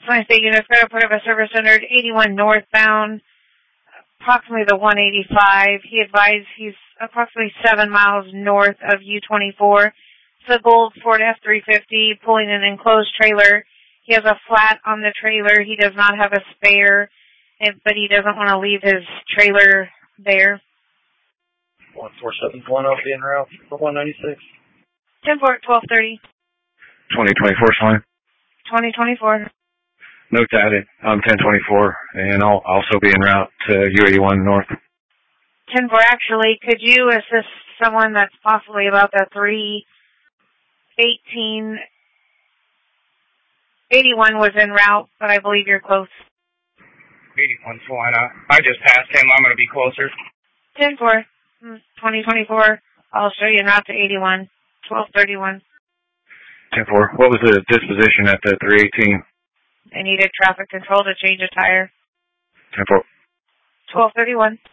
Science State Unit, Fair Port of a Service Center, 81 northbound, approximately the 185. He advised he's approximately 7 miles north of U-24. It's a gold Ford F-350 pulling an enclosed trailer. He has a flat on the trailer. He does not have a spare, but he doesn't want to leave his trailer there. 14710 being route for 196. 10-4, 1230. 2024 Slime. 2024. Note added. I'm 1024, and I'll also be en route to U81 North. 10-4, actually, could you assist someone that's possibly about the 318? 81 was en route, but I believe you're close. 81's fine. I just passed him. I'm going to be closer. 10-4, 2024. I'll show you en route to 81, 1231. 10-4. What was the disposition at the 318? They needed traffic control to change a tire. 10-4. 1231.